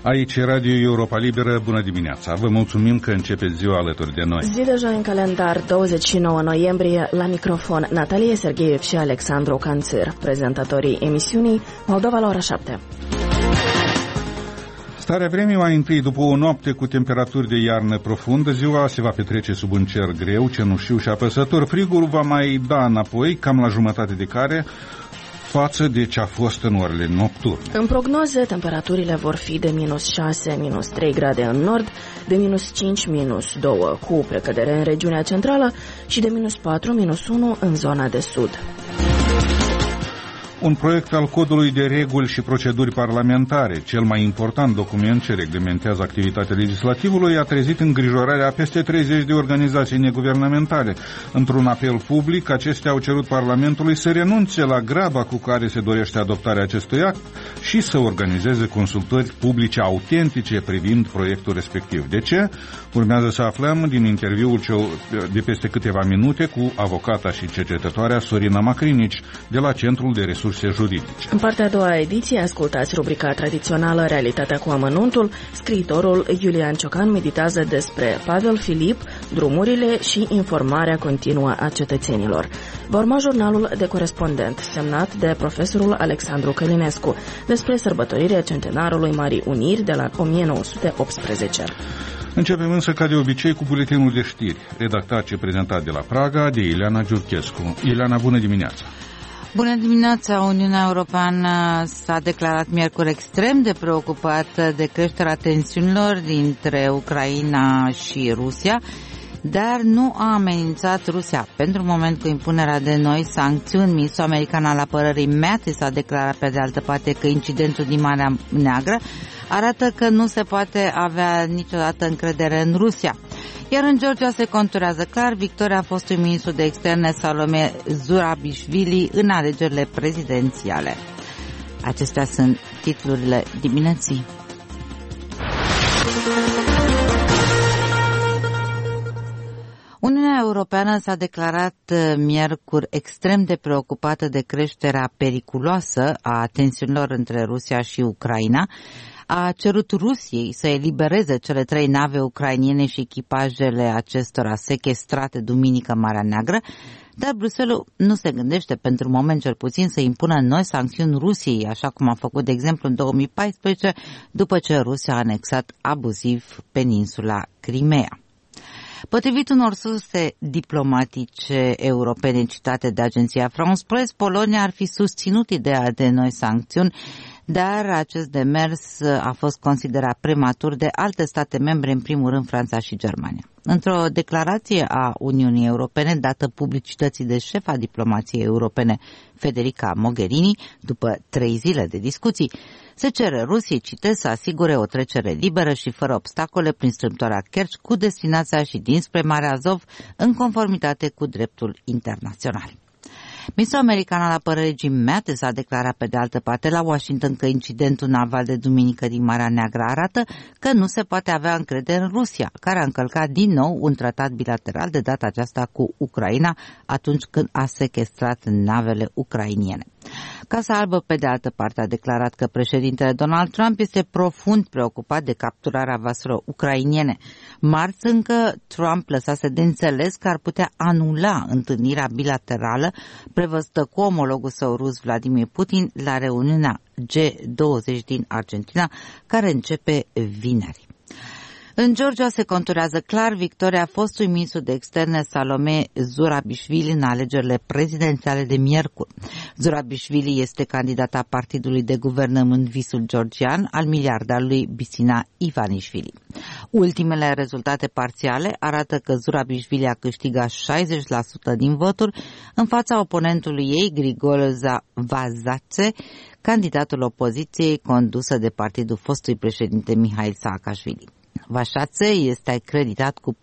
Aici e Radio Europa Liberă, bună dimineața. Vă mulțumim că începeți ziua alături de noi. Zi de joi în calendar, 29 noiembrie, la microfon Natalie Sergeev și Alexandru Canțir, prezentatorii emisiunii Moldova la ora 7. Starea vremii mai întâi, după o noapte cu temperaturi de iarnă profundă, ziua se va petrece sub un cer greu, cenușiu și apăsător. Frigul va mai da înapoi, cam la jumătate de care, față de ce a fost în orele nocturne. În prognoze, temperaturile vor fi de -6, -3 grade în nord, de -5, -2 cu precădere în regiunea centrală și de -4, -1 în zona de sud. Un proiect al codului de reguli și proceduri parlamentare, cel mai important document ce reglementează activitatea legislativului, a trezit îngrijorarea a peste 30 de organizații neguvernamentale. Într-un apel public, acestea au cerut Parlamentului să renunțe la graba cu care se dorește adoptarea acestui act și să organizeze consultări publice autentice privind proiectul respectiv. De ce? Urmează să aflăm din interviul de peste câteva minute cu avocata și cercetătoarea Sorina Macrinici de la Centrul de Resurse Juridice. În partea a doua ediție ascultați rubrica tradițională Realitatea cu amănuntul. Scriitorul Iulian Ciocan meditează despre Pavel Filip, drumurile și informarea continuă a cetățenilor. Va urma jurnalul de corespondent semnat de profesorul Alexandru Călinescu despre sărbătorirea centenarului Marii Uniri de la 1918. Începem însă, ca de obicei, cu buletinul de știri, redactat și prezentat de la Praga de Ileana Giurchescu. Ileana, bună dimineața! Bună dimineața! Uniunea Europeană s-a declarat miercuri extrem de preocupată de creșterea tensiunilor dintre Ucraina și Rusia, dar nu a amenințat Rusia pentru moment cu impunerea de noi sancțiuni. Ministrul american al apărării Mattis a declarat pe de altă parte că incidentul din Marea Neagră arată că nu se poate avea niciodată încredere în Rusia. Iar în Georgia se conturează clar victoria fostului ministru de externe Salome Zurabișvili în alegerile prezidențiale. Acestea sunt titlurile dimineții. Uniunea Europeană s-a declarat miercuri extrem de preocupată de creșterea periculoasă a tensiunilor între Rusia și Ucraina. A cerut Rusiei să elibereze cele 3 nave ucrainene și echipajele acestora sechestrate duminică în Marea Neagră, dar Bruxelles nu se gândește pentru moment cel puțin să impună noi sancțiuni Rusiei, așa cum a făcut de exemplu în 2014, după ce Rusia a anexat abuziv peninsula Crimea. Potrivit unor surse diplomatice europene citate de agenția France Press, Polonia ar fi susținut ideea de noi sancțiuni, dar acest demers a fost considerat prematur de alte state membre, în primul rând Franța și Germania. Într-o declarație a Uniunii Europene dată publicității de șefa diplomației europene Federica Mogherini, după 3 zile de discuții, se cere Rusiei, citez, să asigure o trecere liberă și fără obstacole prin strâmtoarea Kerch cu destinația și dinspre Marea Azov, în conformitate cu dreptul internațional. Ministrul american al apărării Jim Mattis a declarat pe de altă parte la Washington că incidentul naval de duminică din Marea Neagră arată că nu se poate avea încredere în Rusia, care a încălcat din nou un tratat bilateral, de data aceasta cu Ucraina, atunci când a sequestrat navele ucrainiene. Casa Albă, pe de altă parte, a declarat că președintele Donald Trump este profund preocupat de capturarea vaselor ucrainiene. Marți încă Trump lăsase de înțeles că ar putea anula întâlnirea bilaterală prevăzută cu omologul său rus Vladimir Putin la reuniunea G20 din Argentina, care începe vineri. În Georgia se conturează clar victoria fostului ministru de externe Salome Zurabișvili în alegerile prezidențiale de miercuri. Zurabișvili este candidata partidului de guvernământ Visul Georgian al miliardarului Bisina Ivanișvili. Ultimele rezultate parțiale arată că Zurabișvili a câștigat 60% din voturi în fața oponentului ei, Grigol Vazace, candidatul opoziției condusă de partidul fostului președinte Mihail Saakashvili. Vașațe este acreditat cu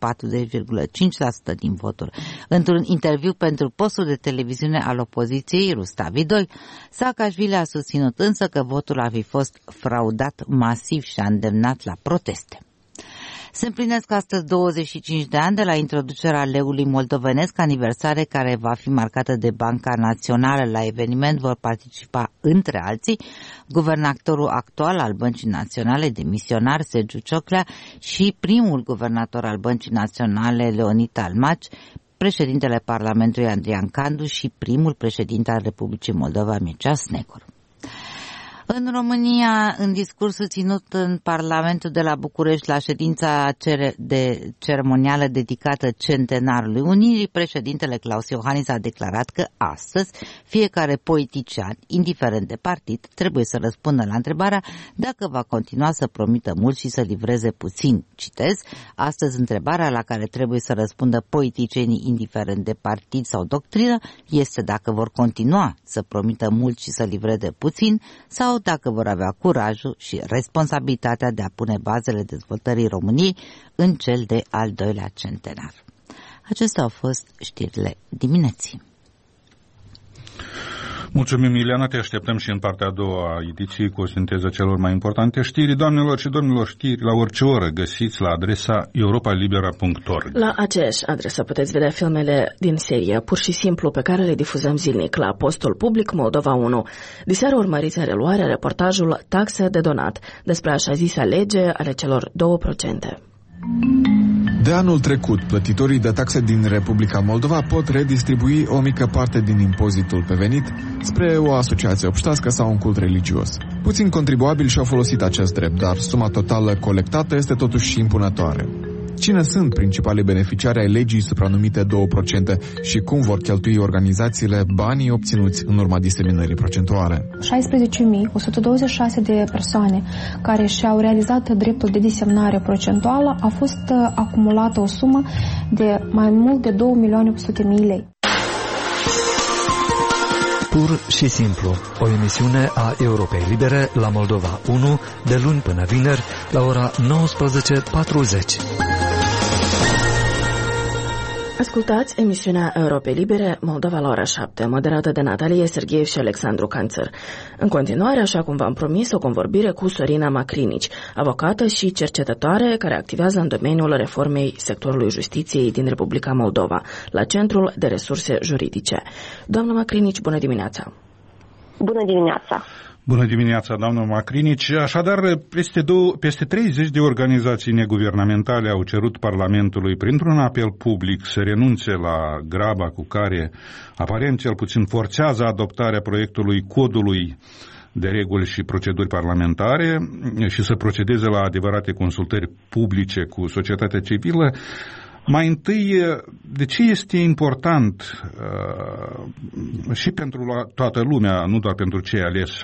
40,5% din voturi. Într-un interviu pentru postul de televiziune al opoziției, Rustavi 2, Saakashvili a susținut însă că votul ar fi fost fraudat masiv și a îndemnat la proteste. Se împlinesc astăzi 25 de ani de la introducerea leului moldovenesc, aniversare care va fi marcată de Banca Națională. La eveniment vor participa, între alții, guvernatorul actual al Băncii Naționale, demisionar Sergiu Cioclea, și primul guvernator al Băncii Naționale, Leonid Talmaci, președintele Parlamentului Andrian Candu și primul președinte al Republicii Moldova, Mircea Snegor. În România, în discursul ținut în Parlamentul de la București la ședința ceremonială dedicată Centenarului Unirii, președintele Claus Iohannis a declarat că astăzi fiecare politician, indiferent de partid, trebuie să răspundă la întrebarea dacă va continua să promită mult și să livreze puțin. Citez, astăzi întrebarea la care trebuie să răspundă politicienii, indiferent de partid sau doctrină, este dacă vor continua să promită mult și să livreze puțin sau dacă vor avea curajul și responsabilitatea de a pune bazele dezvoltării României în cel de al doilea centenar. Acestea au fost știrile dimineții. Mulțumim, Ileana, te așteptăm și în partea a doua a ediției cu o sinteză celor mai importante știri. Doamnelor și domnilor, știri la orice oră găsiți la adresa europalibera.org. La aceeași adresă puteți vedea filmele din serie, pur și simplu, pe care le difuzăm zilnic la postul public Moldova 1. Diseară urmăriți în reluare reportajul Taxe de donat, despre așa zisa lege ale celor 2%. De anul trecut, plătitorii de taxe din Republica Moldova pot redistribui o mică parte din impozitul pe venit spre o asociație obștească sau un cult religios. Puțini contribuabili și-au folosit acest drept, dar suma totală colectată este totuși impunătoare. Cine sunt principalii beneficiari ai legii supranumite 2% și cum vor cheltui organizațiile banii obținuți în urma diseminării procentuale? 16.126 de persoane care și-au realizat dreptul de disemnare procentuală a fost acumulată o sumă de mai mult de 2.800.000 lei. Pur și simplu, o emisiune a Europei Libere la Moldova 1, de luni până vineri, la ora 19:40. Ascultați emisiunea Europei Libere, Moldova la ora 7, moderată de Natalia Sergheev și Alexandru Canțăr. În continuare, așa cum v-am promis, o convorbire cu Sorina Macrinici, avocată și cercetătoare care activează în domeniul reformei sectorului justiției din Republica Moldova, la Centrul de Resurse Juridice. Doamna Macrinici, bună dimineața! Bună dimineața! Bună dimineața, doamnă Macrinici. Așadar, peste 30 de organizații neguvernamentale au cerut Parlamentului, printr-un apel public, să renunțe la graba cu care, aparent cel puțin, forțează adoptarea proiectului Codului de reguli și proceduri parlamentare și să procedeze la adevărate consultări publice cu societatea civilă. Mai întâi, de ce este important și pentru toată lumea, nu doar pentru cei aleși,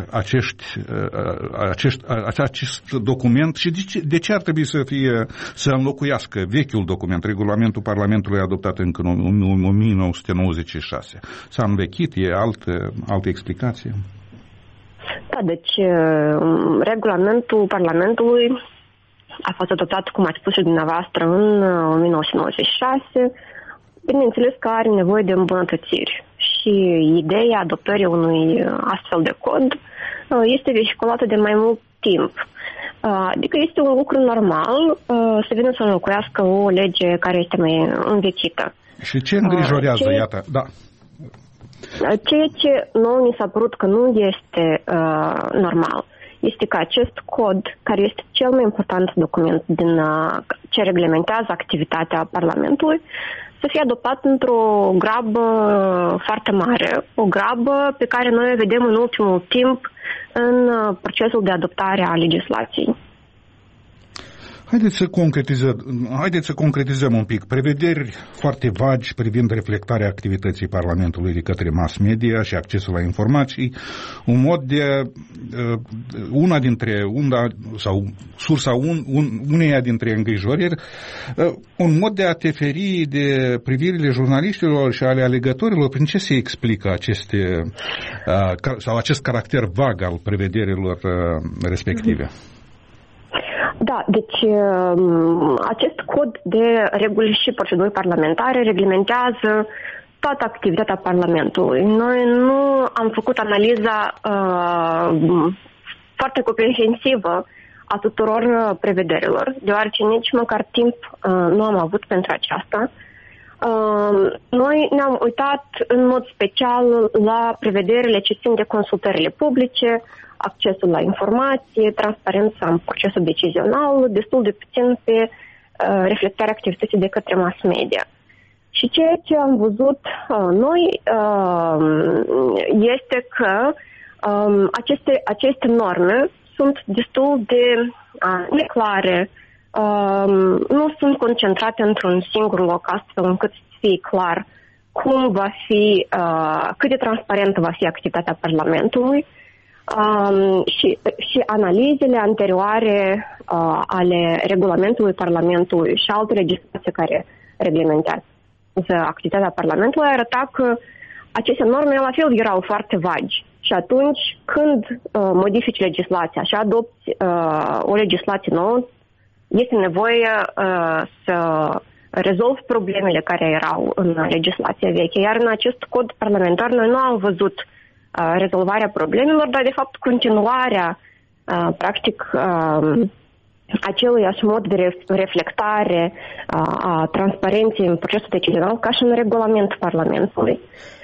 acest document și de ce ar trebui să înlocuiască vechiul document, regulamentul Parlamentului adoptat încă în 1996? S-a învechit, e altă explicație? Da, deci regulamentul Parlamentului a fost adoptat, cum ați spus și dumneavoastră, în 1996. Bineînțeles că are nevoie de îmbunătățiri și ideea adoptării unui astfel de cod este vehiculată de mai mult timp. Adică este un lucru normal să vină să înlocuiască o lege care este mai învechită. Și ce îngrijorează, iată, da. Ceea ce nouă mi s-a părut că nu este normal este că acest cod, care este cel mai important document din ce reglementează activitatea Parlamentului, să fie adoptat într-o grabă foarte mare, o grabă pe care noi o vedem în ultimul timp în procesul de adoptare a legislației. Haideți să concretizăm un pic. Prevederi foarte vagi privind reflectarea activității Parlamentului de către mass media și accesul la informații, un mod de sursa uneia dintre îngrijorări, un mod de a te feri de privirile jurnaliștilor și ale alegătorilor. Prin ce se explică acest caracter vag al prevederilor respective? Da, deci acest cod de reguli și proceduri parlamentare reglementează toată activitatea Parlamentului. Noi nu am făcut analiza foarte comprehensivă a tuturor prevederilor, deoarece nici măcar timp nu am avut pentru aceasta. Noi ne-am uitat în mod special la prevederile ce țin de consultările publice, accesul la informație, transparența în procesul decizional, destul de puțin pe reflectarea activității de către mass media. Și ceea ce am văzut noi este că aceste norme sunt destul de neclare, nu sunt concentrate într-un singur loc, astfel încât să fie clar cum va fi, cât de transparentă va fi activitatea Parlamentului și analizele anterioare ale regulamentului Parlamentului și alte legislații care reglementează activitatea Parlamentului arăta că aceste norme la fel erau foarte vagi. Și atunci când modifici legislația și adopți o legislație nouă, este nevoie să rezolvi problemele care erau în legislația veche. Iar în acest cod parlamentar noi nu am văzut rezolvarea problemelor, dar de fapt continuarea, practic, aceluiași mod de reflectare a transparenței în procesul decizional ca și în regulamentul Parlamentului.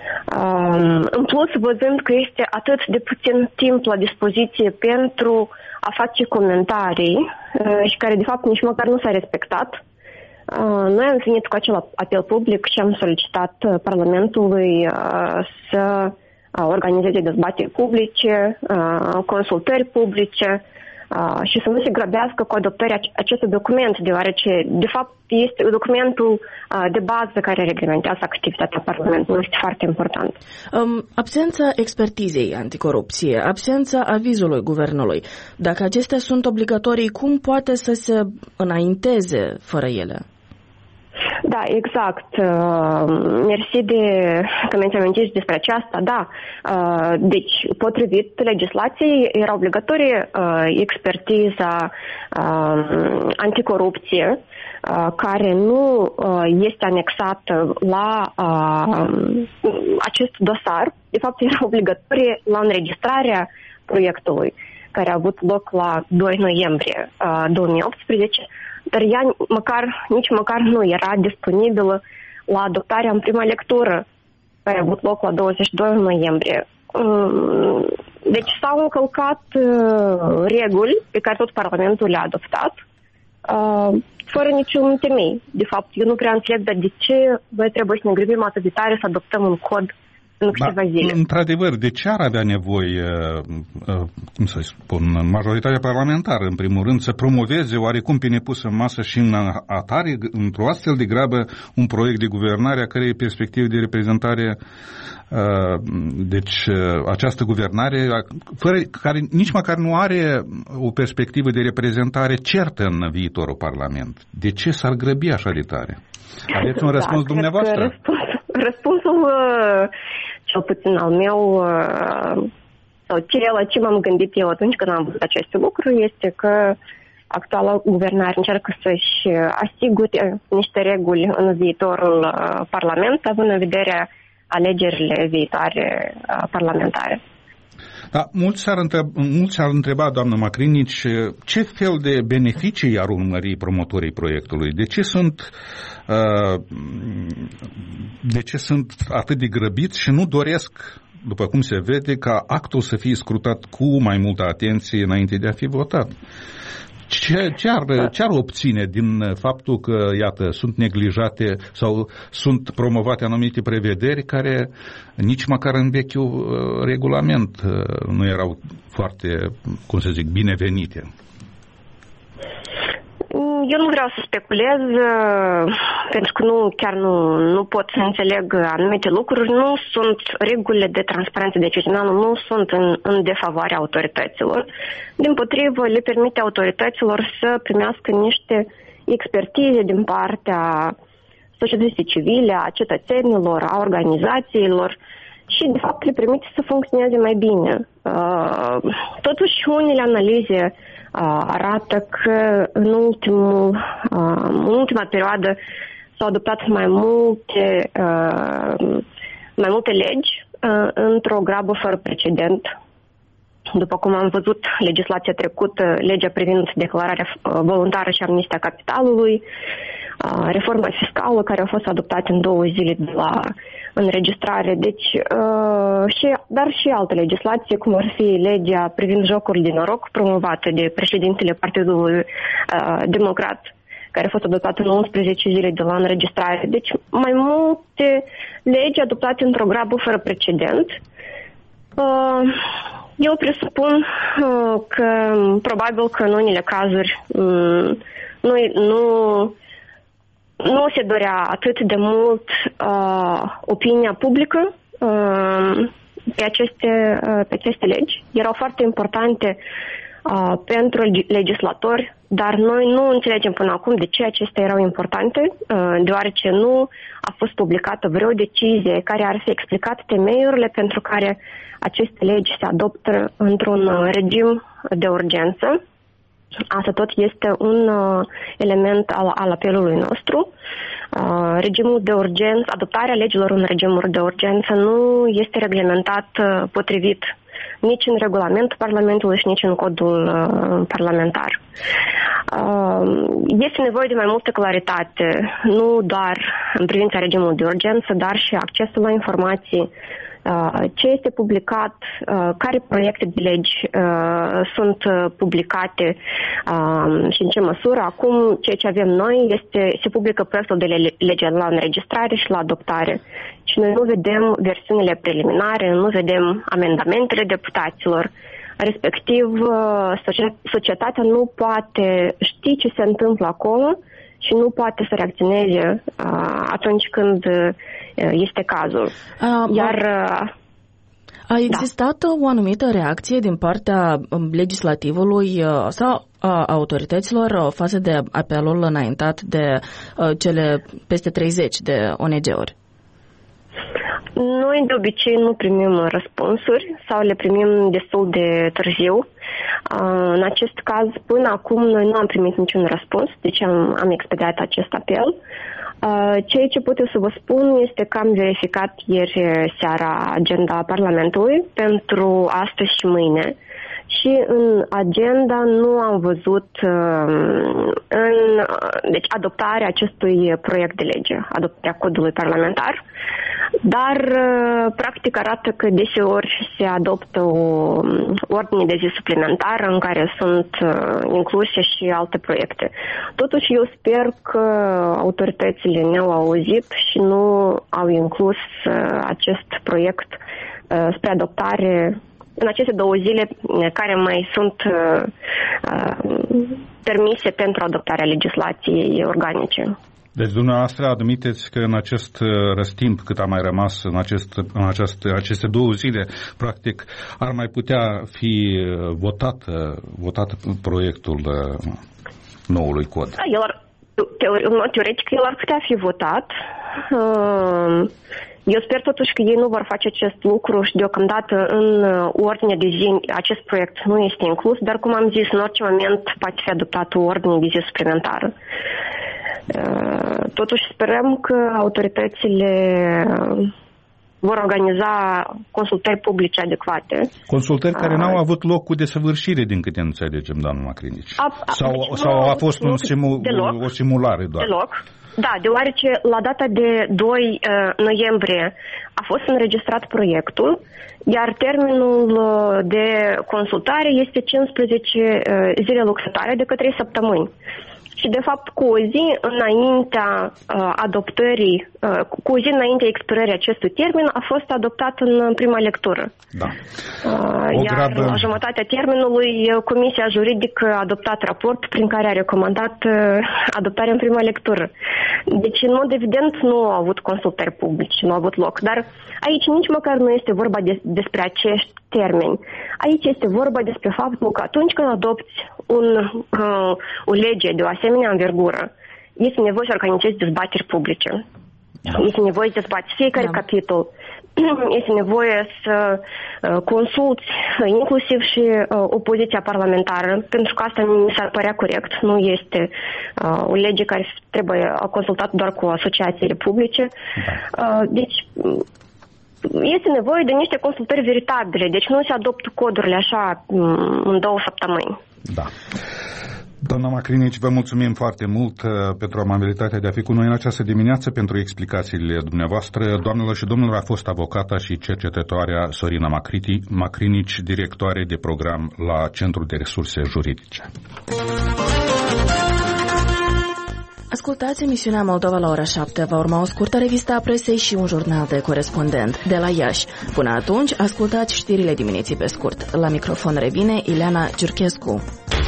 În plus, văzând că este atât de puțin timp la dispoziție pentru a face comentarii și care de fapt nici măcar nu s-a respectat, noi am venit cu acel apel public și am solicitat Parlamentului să organizeze dezbateri publice, consultări publice și să nu se grăbească cu adoptarea acestui document, deoarece, de fapt, este documentul de bază care reglementează activitatea Parlamentului. Este foarte important. Absența expertizei anticorupție, absența avizului guvernului, dacă acestea sunt obligatorii, cum poate să se înainteze fără ele? Da, exact. Mersi că mi-ați amintit despre aceasta. Da. Deci, potrivit legislației, era obligatorie expertiza anticorupție, care nu este anexată la acest dosar. De fapt, era obligatorie la înregistrarea proiectului, care a avut loc la 2 noiembrie 2018, dar ea nici măcar nu era disponibilă la adoptarea în prima lectură, care a avut loc la 22 noiembrie. Deci s-au încălcat reguli pe care tot Parlamentul le-a adoptat, fără niciun temei. De fapt, eu nu prea înțeleg, dar de ce noi trebuie să ne grăbim atât de tare să adoptăm un cod în câteva zile? Într-adevăr, de ce ar avea nevoie, cum să spun, majoritatea parlamentară, în primul rând, să promoveze oarecum pe nepus în masă și în atare, într-o astfel de grabă, un proiect de guvernare a cărei perspective de reprezentare, deci această guvernare, care nici măcar nu are o perspectivă de reprezentare certă în viitorul Parlament. De ce s-ar grăbi așa de tare? Aveți un răspuns dumneavoastră? Răspunsul, cel puțin al meu, sau ce m-am gândit eu atunci când am văzut aceste lucruri, este că actuala guvernare încearcă să-și asigure niște reguli în viitorul Parlament, având în vedere alegerile viitoare parlamentare. Da, mulți s-ar întreba, doamnă Macrinici, ce fel de beneficii ar urmări promotorii proiectului? De ce sunt atât de grăbiți și nu doresc, după cum se vede, ca actul să fie scrutat cu mai multă atenție înainte de a fi votat? Ce ar obține din faptul că, iată, sunt neglijate sau sunt promovate anumite prevederi care nici măcar în vechiul regulament nu erau foarte, cum să zic, binevenite? Eu nu vreau să speculez, pentru că nu pot să înțeleg anumite lucruri. Nu sunt regulile de transparență decizională, nu sunt în defavoarea autorităților. Dimpotrivă, le permite autorităților să primească niște expertize din partea societății civile, a cetățenilor, a organizațiilor și, de fapt, le permite să funcționeze mai bine. Totuși, unele analize arată că în ultima perioadă s-au adoptat mai multe legi într-o grabă fără precedent După cum am văzut, legislația trecută, legea privind declararea voluntară și amnistia capitalului, reforma fiscală care a fost adoptată în 2 zile de la înregistrare, deci, dar și alte legislații, cum ar fi legea privind jocurile de noroc promovată de președintele Partidului Democrat, care a fost adoptată în 11 zile de la înregistrare. Deci mai multe legi adoptate într-o grabă fără precedent. Eu presupun că probabil că în unele cazuri nu se dorea atât de mult opinia publică pe aceste legi. Erau foarte importante pentru legislatori, dar noi nu înțelegem până acum de ce acestea erau importante, deoarece nu a fost publicată vreo decizie care ar fi explicat temeiurile pentru care aceste legi se adoptă într-un regim de urgență. Asta tot este un element al apelului nostru. Regimul de urgență, adoptarea legilor în regimuri de urgență nu este reglementat potrivit nici în regulamentul Parlamentului și nici în codul parlamentar. Este nevoie de mai multă claritate, nu doar în privința regimului de urgență, dar și accesul la informații, ce este publicat, care proiecte de legi sunt publicate și în ce măsură. Acum, ceea ce avem noi se publică proiectul de lege la înregistrare și la adoptare. Și noi nu vedem versiunile preliminare, nu vedem amendamentele deputaților. Respectiv, societatea nu poate ști ce se întâmplă acolo și nu poate să reacționeze atunci când este cazul. A existat o anumită reacție din partea legislativului sau a autorităților față de apelul înaintat de cele peste 30 de ONG-uri? Noi de obicei nu primim răspunsuri sau le primim destul de târziu. În acest caz, până acum, noi nu am primit niciun răspuns, deci am expediat acest apel. Ceea ce pot eu să vă spun este că am verificat ieri seara agenda Parlamentului pentru astăzi și mâine și în agenda nu am văzut deci adoptarea acestui proiect de lege, adoptarea codului parlamentar, dar practic arată că deseori se adoptă o ordine de zi suplimentară în care sunt incluse și alte proiecte. Totuși eu sper că autoritățile ne-au auzit și nu au inclus acest proiect spre adoptare în aceste 2 zile care mai sunt permise pentru adoptarea legislației organice. Deci dumneavoastră admiteți că în acest răstimp cât a mai rămas în aceste 2 zile, practic ar mai putea fi votat proiectul noului cod? Da, teoretic el ar putea fi votat. Eu sper totuși că ei nu vor face acest lucru și deocamdată în ordine de zi acest proiect nu este inclus, dar cum am zis, în orice moment poate fi adoptată o ordine de zi suplimentară. Totuși sperăm că autoritățile vor organiza consultări publice adecvate. Consultări care n-au avut loc cu desăvârșire, din câte înțelegem, doamnă Macrinici. Sau a fost o simulare doar? Deloc. Da, deoarece la data de 2 noiembrie a fost înregistrat proiectul, iar termenul de consultare este 15 zile lucrătoare de către 3 săptămâni. Și, de fapt, cu o zi înaintea adoptării, cu o zi înaintea expirării acestui termen, a fost adoptat în prima lectură. Da. Iar la jumătatea termenului, Comisia Juridică a adoptat raport prin care a recomandat adoptarea în prima lectură. Deci, în mod evident, nu au avut consultări publice, nu au avut loc. Dar aici nici măcar nu este vorba despre acești termeni. Aici este vorba despre faptul că atunci când adopți o lege de o asemenea învergură, este nevoie să organizezi dezbateri publice. Este nevoie să dezbați fiecare capitol. Este nevoie să consulți inclusiv și opoziția parlamentară, pentru că asta mi s-ar părea corect. Nu este o lege care trebuie consultată doar cu asociațiile publice. Deci este nevoie de niște consultări veritabile, deci nu se adoptă codurile așa în 2 săptămâni. Da. Doamna Macrinici, vă mulțumim foarte mult pentru amabilitatea de a fi cu noi în această dimineață, pentru explicațiile dumneavoastră. Doamnelor și domnilor, a fost avocata și cercetătoarea Sorina Macrinici, directoare de program la Centrul de Resurse Juridice. Ascultați emisiunea Moldova la ora 7. Va urma o scurtă revistă a presei și un jurnal de corespondent de la Iași. Până atunci, ascultați știrile dimineții pe scurt. La microfon revine Ileana Giurchescu.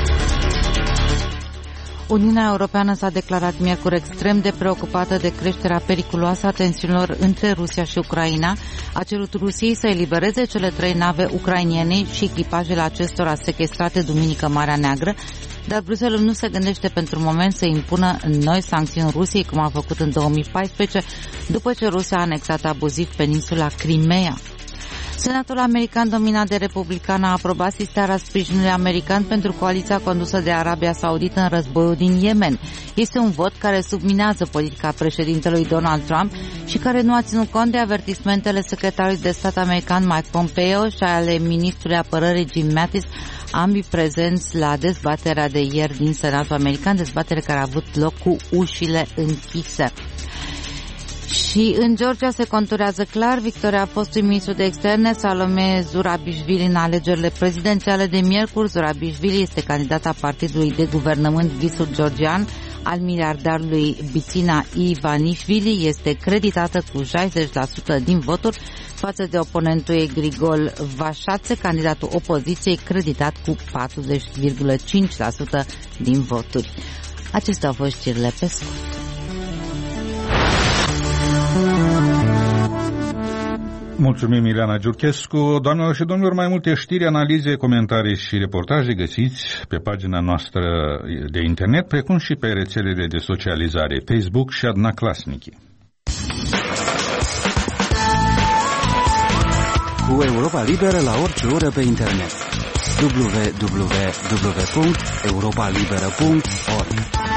Uniunea Europeană s-a declarat miercuri extrem de preocupată de creșterea periculoasă a tensiunilor între Rusia și Ucraina. A cerut Rusiei să elibereze cele 3 nave ucrainene și echipajele acestora sechestrate duminică în Marea Neagră, dar Bruxelles nu se gândește pentru moment să impună noi sancțiuni Rusiei, cum a făcut în 2014, după ce Rusia a anexat abuziv peninsula Crimea. Senatul american dominat de republican a aprobat sistarea sprijinului american pentru coaliția condusă de Arabia Saudită în războiul din Yemen. Este un vot care subminează politica președintelui Donald Trump și care nu a ținut cont de avertismentele secretarului de stat american Mike Pompeo și ale ministrului apărării Jim Mattis, ambii prezenți la dezbaterea de ieri din Senatul american, dezbatere care a avut loc cu ușile închise. Și în Georgia se conturează clar victoria fostului ministru de externe Salome Zurabișvili în alegerile prezidențiale de miercuri. Zurabișvili este candidata partidului de guvernământ Visul Georgian al miliardarului Bițina Ivanișvili. Este creditată cu 60% din voturi față de oponentul ei Grigol Vașațe, candidatul opoziției, creditat cu 40,5% din voturi. Acestea au fost știrile pe scurt. Mulțumim, Ileana Giurchescu. Doamnelor și domnilor, mai multe știri, analize, comentarii și reportaje găsiți pe pagina noastră de internet, precum și pe rețelele de socializare Facebook și Adnaclasnici. Cu Europa Liberă la orice oră pe internet. www.europalibera.org.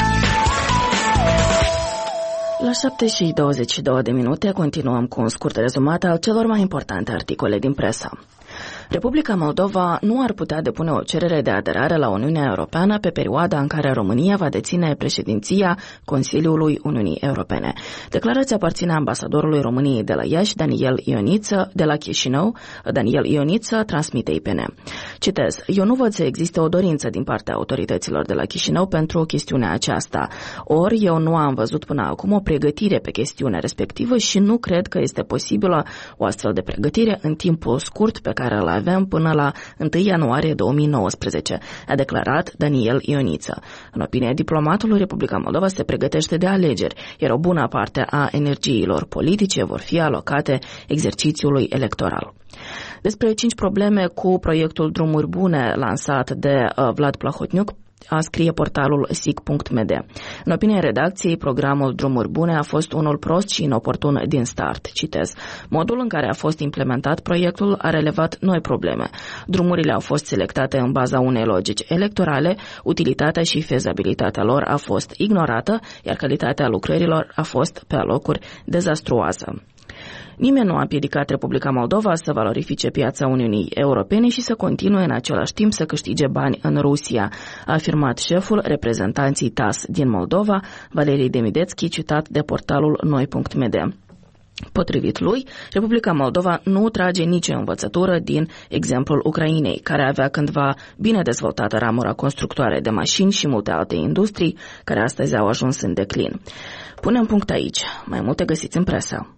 La 7:22 continuăm cu un scurt rezumat al celor mai importante articole din presă. Republica Moldova nu ar putea depune o cerere de aderare la Uniunea Europeană pe perioada în care România va deține președinția Consiliului Uniunii Europene. Declarația aparține ambasadorului României de la Iași, Daniel Ioniță, de la Chișinău. Daniel Ioniță transmite IPN. Citez: eu nu văd să existe o dorință din partea autorităților de la Chișinău pentru chestiunea aceasta. Ori eu nu am văzut până acum o pregătire pe chestiunea respectivă și nu cred că este posibilă o astfel de pregătire în timpul scurt pe care îl avem până la 1 ianuarie 2019, a declarat Daniel Ioniță. În opinia diplomatului, Republica Moldova se pregătește de alegeri, iar o bună parte a energiilor politice vor fi alocate exercițiului electoral. Despre 5 probleme cu proiectul Drumuri Bune lansat de Vlad Plahotniuc scrie portalul sic.md. În opinia redacției, programul Drumuri Bune a fost unul prost și inoportun din start. Citez: modul în care a fost implementat proiectul a relevat noi probleme. Drumurile au fost selectate în baza unei logici electorale, utilitatea și fezabilitatea lor a fost ignorată, iar calitatea lucrărilor a fost pe alocuri dezastruoasă. Nimeni nu a împiedicat Republica Moldova să valorifice piața Uniunii Europene și să continue în același timp să câștige bani în Rusia, a afirmat șeful reprezentanții TAS din Moldova, Valerii Demidețchi, citat de portalul noi.md. Potrivit lui, Republica Moldova nu trage nicio învățătură din exemplul Ucrainei, care avea cândva bine dezvoltată ramura constructoare de mașini și multe alte industrii, care astăzi au ajuns în declin. Punem punct aici. Mai multe găsiți în presă.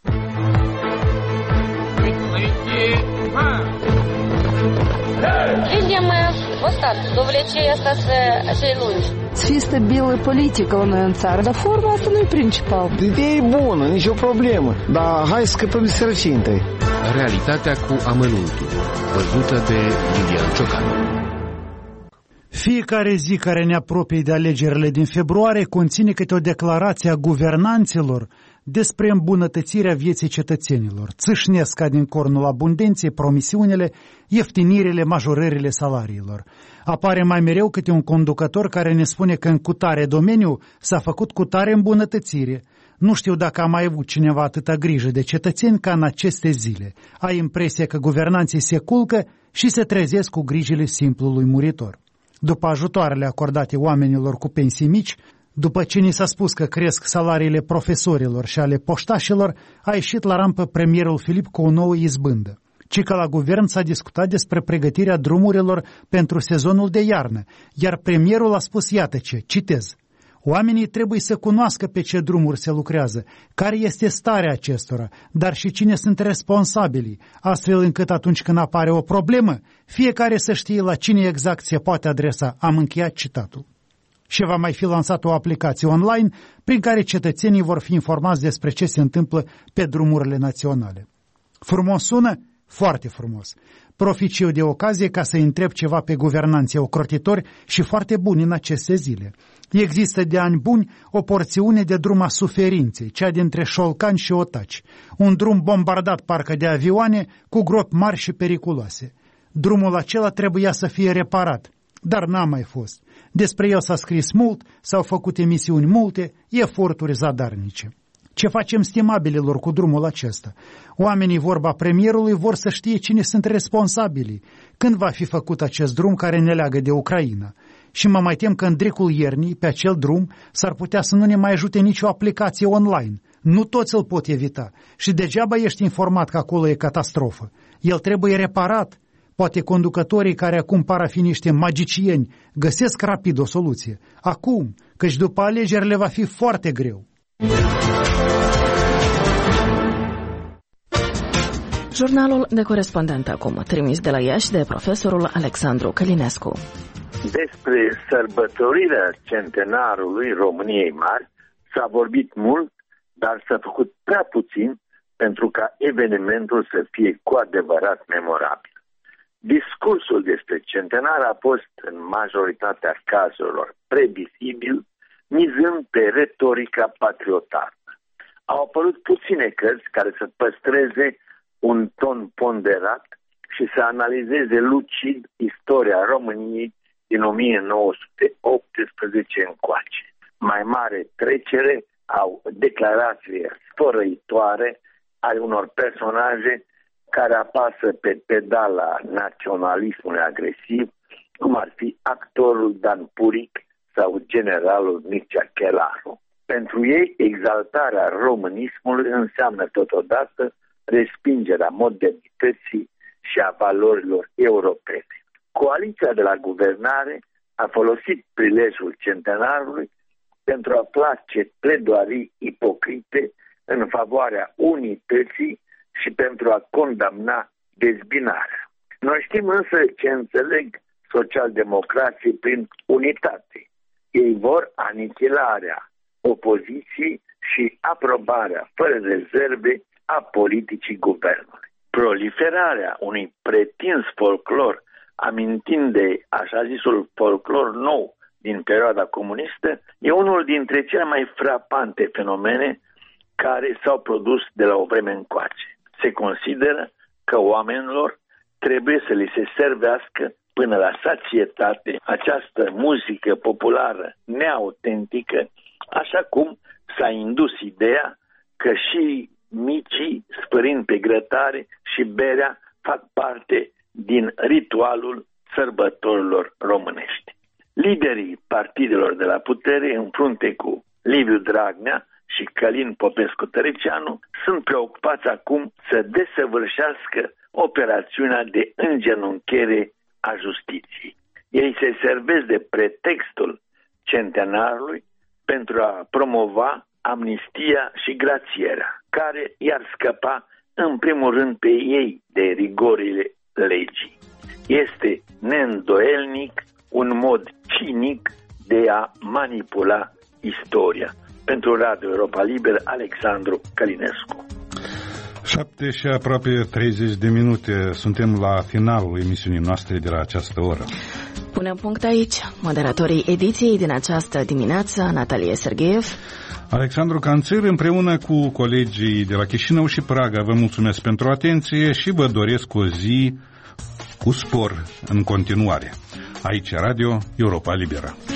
Видим остаток, довлечение остаться acei lungi. Să fie stabilă politică la noi în țară, dar forma asta nu e principal. Ideea e bună, nicio problemă, dar hai să scăpăm de sărăcie întâi. Realitatea cu amănuntul, văzută de Iulian Ciocan. Fiecare zi care ne apropie de alegerile din februarie conține câte o declarație a guvernanților despre îmbunătățirea vieții cetățenilor. Țâșnesc ca din cornul abundenței promisiunile, ieftinirile, majorările salariilor. Apare mai mereu câte un conducător care ne spune că în cutare domeniu s-a făcut cutare îmbunătățire. Nu știu dacă a mai avut cineva atâta grijă de cetățeni ca în aceste zile. Ai impresia că guvernanții se culcă și se trezesc cu grijile simplului muritor. După ajutoarele acordate oamenilor cu pensii mici, după ce ni s-a spus că cresc salariile profesorilor și ale poștașilor, a ieșit la rampă premierul Filip cu o nouă izbândă. Ci că la guvern s-a discutat despre pregătirea drumurilor pentru sezonul de iarnă, iar premierul a spus iată ce, citez: oamenii trebuie să cunoască pe ce drumuri se lucrează, care este starea acestora, dar și cine sunt responsabilii, astfel încât atunci când apare o problemă, fiecare să știe la cine exact se poate adresa. Am încheiat citatul. Și va mai fi lansată o aplicație online prin care cetățenii vor fi informați despre ce se întâmplă pe drumurile naționale. Frumos sună? Foarte frumos. Profit și eu de ocazie ca să întreb ceva pe guvernanții ocrotitori și foarte buni în aceste zile. Există de ani buni o porțiune de drum a suferinței, cea dintre Șolcani și Otaci. Un drum bombardat parcă de avioane, cu gropi mari și periculoase. Drumul acela trebuia să fie reparat, dar n-a mai fost. Despre el s-a scris mult, s-au făcut emisiuni multe, eforturi zadarnice. Ce facem stimabililor cu drumul acesta? Oamenii, vorba premierului, vor să știe cine sunt responsabilii. Când va fi făcut acest drum care ne leagă de Ucraina? Și mă mai tem că în dricul iernii, pe acel drum, s-ar putea să nu ne mai ajute nicio aplicație online. Nu toți îl pot evita. Și degeaba ești informat că acolo e catastrofă. El trebuie reparat. Poate conducătorii care acum par a fi niște magicieni găsesc rapid o soluție. Acum, căci după alegeri le va fi foarte greu. Jurnalul de corespondent acum, trimis de la Iași de profesorul Alexandru Călinescu. Despre sărbătorirea centenarului României Mari s-a vorbit mult, dar s-a făcut prea puțin pentru ca evenimentul să fie cu adevărat memorabil. Discursul despre centenar a fost în majoritatea cazurilor previzibil, mizând pe retorica patriotară. Au apărut puține cărți care să păstreze un ton ponderat și să analizeze lucid istoria României din 1918 încoace. Mai mare trecere au declarațiile sfărăitoare ale unor personaje care apasă pe pedala naționalismului agresiv, cum ar fi actorul Dan Puric sau generalul Mircea Chelaru. Pentru ei, exaltarea românismului înseamnă totodată respingerea modernității și a valorilor europene. Coaliția de la guvernare a folosit prilejul centenarului pentru a place pledoarii ipocrite în favoarea unității și pentru a condamna dezbinarea. Noi știm însă ce înțeleg socialdemocrații prin unitate. Ei vor anihilarea opoziției și aprobarea fără rezerve a politicii guvernului. Proliferarea unui pretins folclor, amintind de așa zisul folclor nou din perioada comunistă, e unul dintre cele mai frapante fenomene care s-au produs de la o vreme încoace. Se consideră că oamenilor trebuie să li se servească până la sacietate această muzică populară neautentică, așa cum s-a indus ideea că și micii, spărind pe grătare, și berea fac parte din ritualul sărbătorilor românești. Liderii partidelor de la putere, în frunte cu Liviu Dragnea și Călin Popescu-Tăricianu, sunt preocupați acum să desăvârșească operațiunea de îngenunchiere a justiției. Ei se servesc de pretextul centenarului pentru a promova amnistia și grațierea, care i-ar scăpa în primul rând pe ei de rigorile legii. Este neîndoielnic un mod cinic de a manipula istoria. Pentru Radio Europa Liberă, Alexandru Călinescu. 7 și aproape 30 de minute. Suntem la finalul emisiunii noastre de la această oră. Punem punct aici. Moderatorii ediției din această dimineață, Natalie Sergeev, Alexandru Canțir, împreună cu colegii de la Chișinău și Praga, vă mulțumesc pentru atenție și vă doresc o zi cu spor în continuare. Aici Radio Europa Liberă.